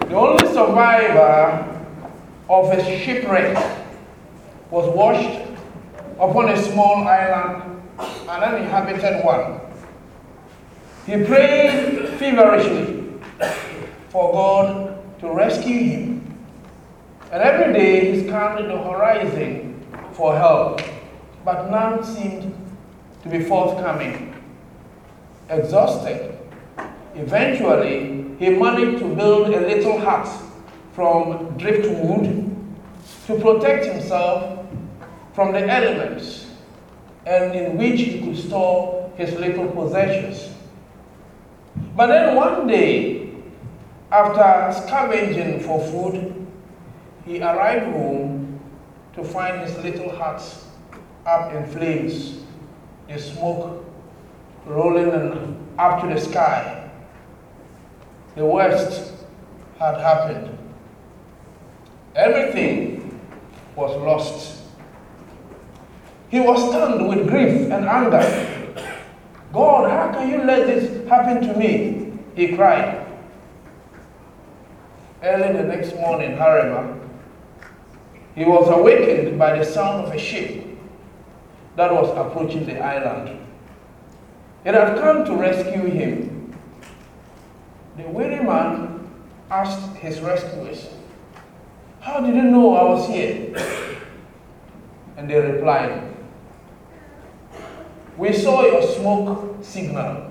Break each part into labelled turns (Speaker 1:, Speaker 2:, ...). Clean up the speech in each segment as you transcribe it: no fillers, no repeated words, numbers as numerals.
Speaker 1: The only survivor of a shipwreck was washed upon a small island, an uninhabited one. He prayed feverishly for God to rescue him. And every day he scanned the horizon for help, but none seemed to be forthcoming. Exhausted, eventually he managed to build a little hut from driftwood to protect himself from the elements, and in which he could store his little possessions. But then one day, after scavenging for food, he arrived home to find his little hut up in flames, the smoke rolling up to the sky. The worst had happened. Everything was lost. He was stunned with grief and anger. God, how can you let this happen to me? He cried. Early the next morning, however, he was awakened by the sound of a ship that was approaching the island. It had come to rescue him. The weary man asked his rescuers, "How did you know I was here?" And they replied, "We saw your smoke signal."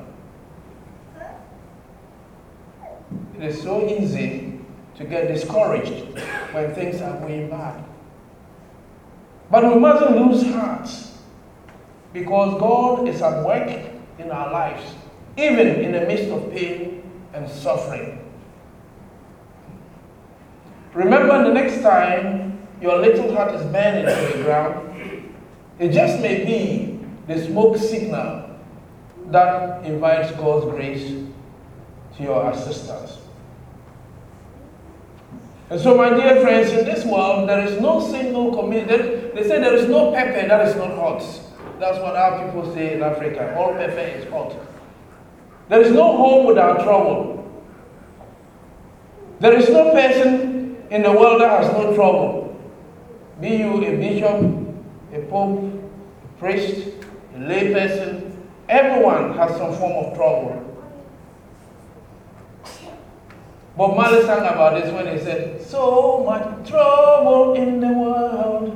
Speaker 1: It is so easy to get discouraged when things are going bad. But we mustn't lose heart, because God is at work in our lives, even in the midst of pain and suffering. Remember, the next time your little heart is burning to the ground, it just may be the smoke signal that invites God's grace to your assistance. And so, my dear friends, in this world, there is no single community. They say there is no pepper that is not hot. That's what our people say in Africa. All pepper is hot. There is no home without trouble. There is no person in the world that has no trouble. Be you a bishop, a pope, a priest, a lay person, everyone has some form of trouble. Bob Marley sang about this when he said, "So much trouble in the world."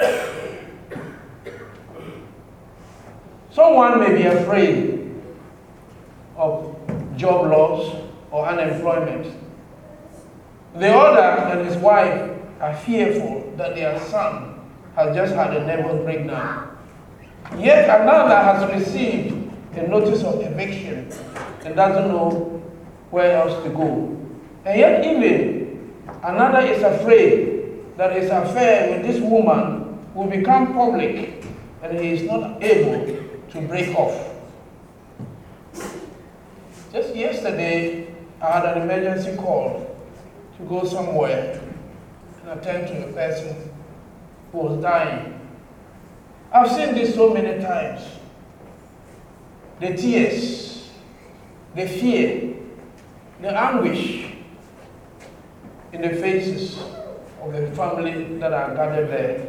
Speaker 1: Someone may be afraid of job loss or unemployment. The other and his wife are fearful that their son has just had a nervous breakdown. Yet another has received a notice of eviction and doesn't know where else to go. And yet even another is afraid that his affair with this woman will become public and he is not able to break off. Just yesterday, I had an emergency call to go somewhere and attend to a person who was dying. I've seen this so many times. The tears, the fear, the anguish in the faces of the family that are gathered there.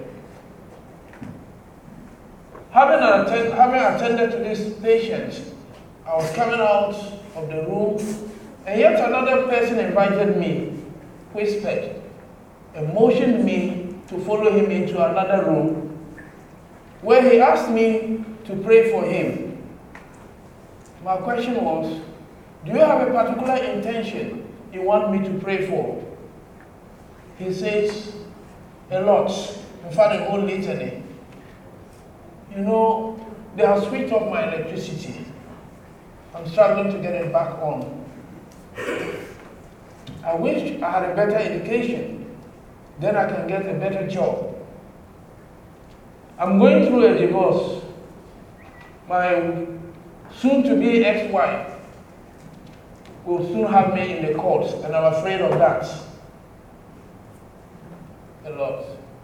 Speaker 1: Having attended to this patient, I was coming out of the room, and yet another person invited me, whispered, and motioned me to follow him into another room, where he asked me to pray for him. My question was, do you have a particular intention you want me to pray for? He says, a lot. In fact, a whole litany. You know, they have switched off my electricity. I'm struggling to get it back on. I wish I had a better education. Then I can get a better job. I'm going through a divorce. My soon-to-be ex-wife will soon have me in the courts, and I'm afraid of that. A lot.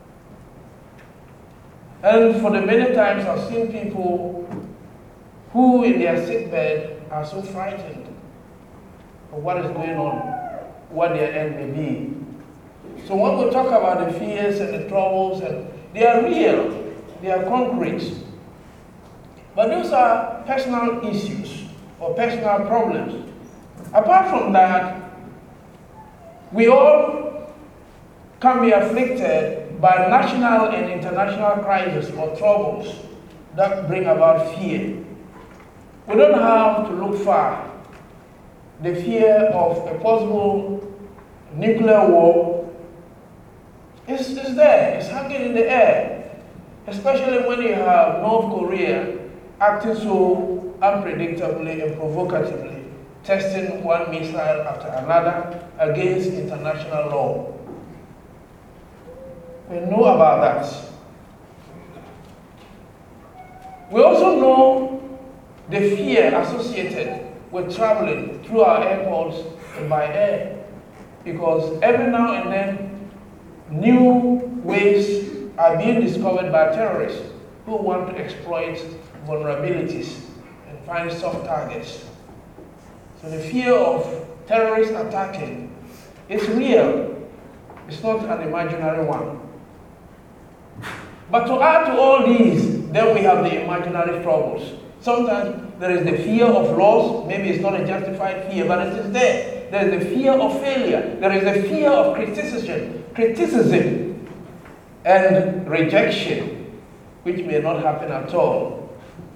Speaker 1: And for the many times I've seen people who in their sick bed are so frightened of what is going on. what their end may be. So when we talk about the fears and the troubles, and they are real, they are concrete. But those are personal issues or personal problems. Apart from that, we all can be afflicted by national and international crises or troubles that bring about fear. We don't have to look far. The fear of a possible nuclear war is there, it's hanging in the air, especially when you have North Korea acting so unpredictably and provocatively, testing one missile after another against international law. We know about that. We also know the fear associated with traveling through our airports and by air, because every now and then new ways are being discovered by terrorists who want to exploit vulnerabilities and find soft targets. So the fear of terrorists attacking is real. It's not an imaginary one. But to add to all these, then we have the imaginary troubles. Sometimes there is the fear of loss. Maybe it's not a justified fear, but it is there. There is the fear of failure. There is the fear of criticism and rejection, which may not happen at all.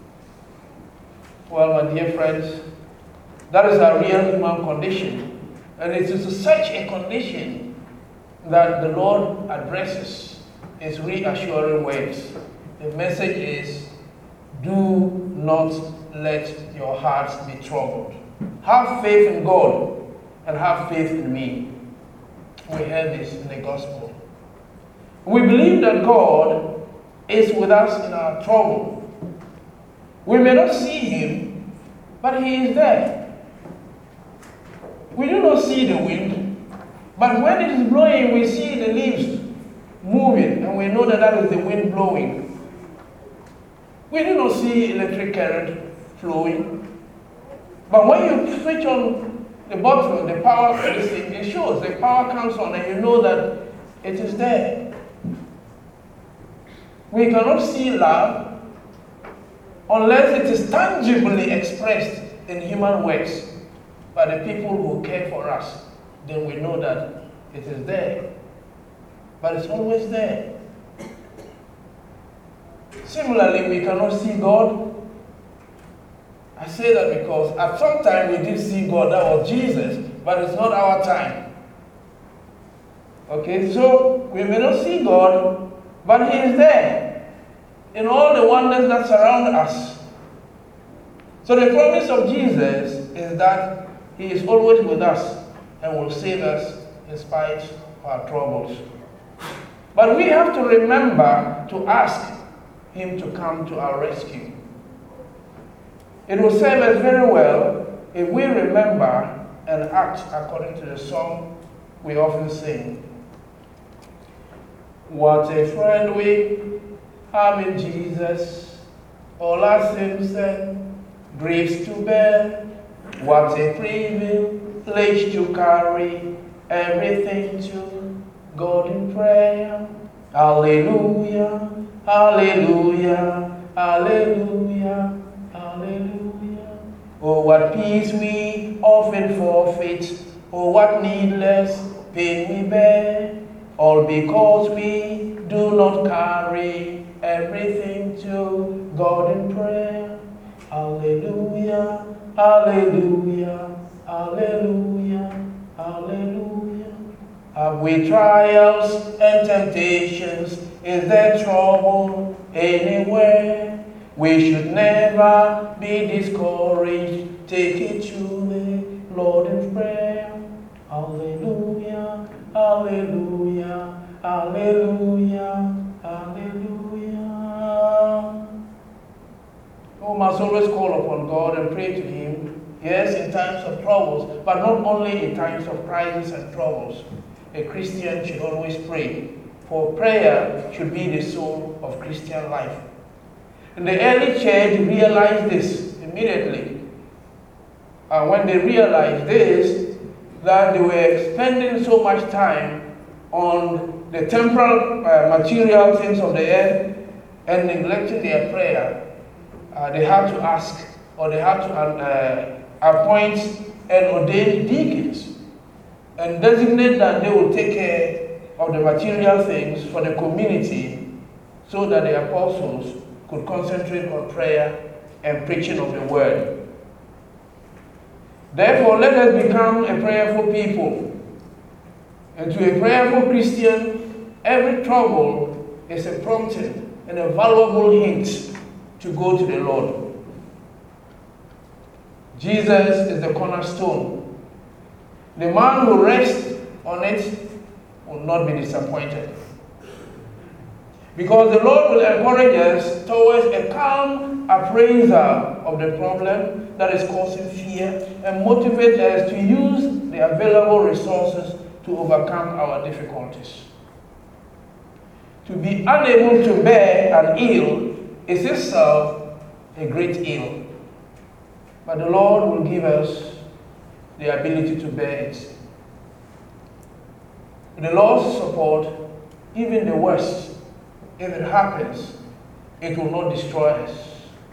Speaker 1: Well, my dear friends, that is a real human condition. And it is such a condition that the Lord addresses His reassuring words. The message is, do not let your hearts be troubled. Have faith in God and have faith in me. We heard this in the gospel. We believe that God is with us in our trouble. We may not see Him, but He is there. We do not see the wind, but when it is blowing, we see the leaves moving, and we know that that is the wind blowing. We do not see electric current flowing, but when you switch on the button, the power, it shows, the power comes on, and you know that it is there. We cannot see love unless it is tangibly expressed in human works by the people who care for us. Then we know that it is there. But it's always there. Similarly, we cannot see God. I say that because at some time we did see God, that was Jesus, but it's not our time. Okay, so we may not see God, but He is there in all the wonders that surround us. So the promise of Jesus is that He is always with us and will save us in spite of our troubles. But we have to remember to ask Him to come to our rescue. It will serve us very well if we remember and act according to the song we often sing. What a friend we have in Jesus, all our sins and griefs to bear. What a privilege to carry everything to God in prayer. Hallelujah, hallelujah, hallelujah, hallelujah. Oh, what peace we often forfeit. Oh, what needless pain we bear. All because we do not carry everything to God in prayer. Hallelujah, hallelujah, hallelujah, hallelujah. Have we trials and temptations? Is there trouble anywhere? We should never be discouraged. Take it to the Lord in prayer. Hallelujah, hallelujah, hallelujah, hallelujah. We must always call upon God and pray to Him, yes, in times of troubles, but not only in times of crisis and troubles. A Christian should always pray, for prayer should be the soul of Christian life. And the early church realized this immediately. And when they realized this, that they were spending so much time on the temporal material things of the earth and neglecting their prayer, they had to ask, or they had to appoint and ordain deacons and designate that they will take care of the material things for the community so that the apostles could concentrate on prayer and preaching of the word. Therefore, let us become a prayerful people. And to a prayerful Christian, every trouble is a prompting and a valuable hint to go to the Lord. Jesus is the cornerstone. The man who rests on it will not be disappointed. Because the Lord will encourage us towards a calm appraisal of the problem that is causing fear and motivate us to use the available resources to overcome our difficulties. To be unable to bear an ill is itself a great ill. But the Lord will give us the ability to bear it. With the Lord's support, even the worst, if it happens, it will not destroy us.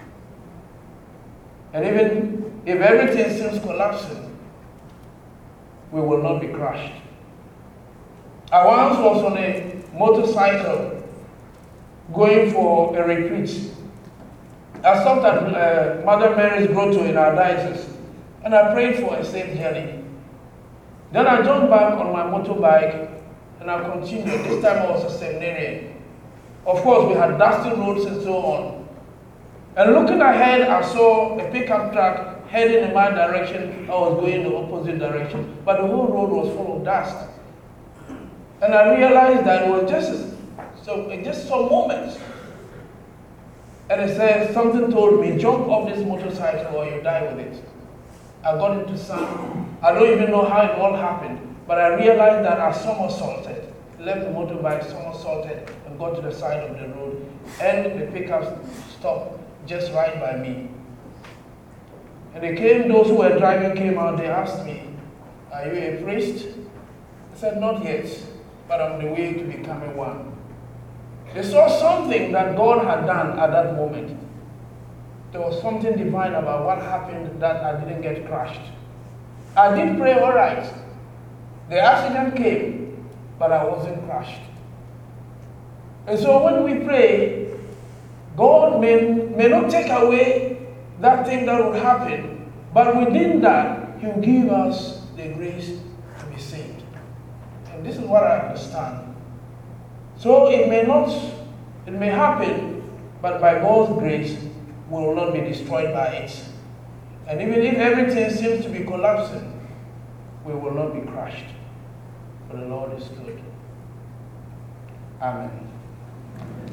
Speaker 1: And even if everything seems collapsing, we will not be crushed. I once was on a motorcycle going for a retreat. I stopped at Mother Mary's Grotto in our diocese, and I prayed for a safe journey. Then I jumped back on my motorbike, and I continued. This time I was a seminarian. Of course, we had dusty roads and so on. And looking ahead, I saw a pickup truck heading in my direction. I was going the opposite direction, but the whole road was full of dust. And I realized that it was just some moments. And it said, something told me, jump off this motorcycle or you die with it. I got into sand. I don't even know how it all happened, but I realized that I somersaulted, left the motorbike, somersaulted, and got to the side of the road. And the pickup stopped just right by me. And those who were driving came out, they asked me, are you a priest? I said, not yet, but I'm on the way to becoming one. They saw something that God had done at that moment. There was something divine about what happened that I didn't get crushed. I did pray all right. The accident came, but I wasn't crushed. And so when we pray, God may not take away that thing that would happen, but within that, He'll give us the grace to be saved. And this is what I understand. So it may happen, but by God's grace, we will not be destroyed by it. And even if everything seems to be collapsing, we will not be crushed. For the Lord is good. Amen.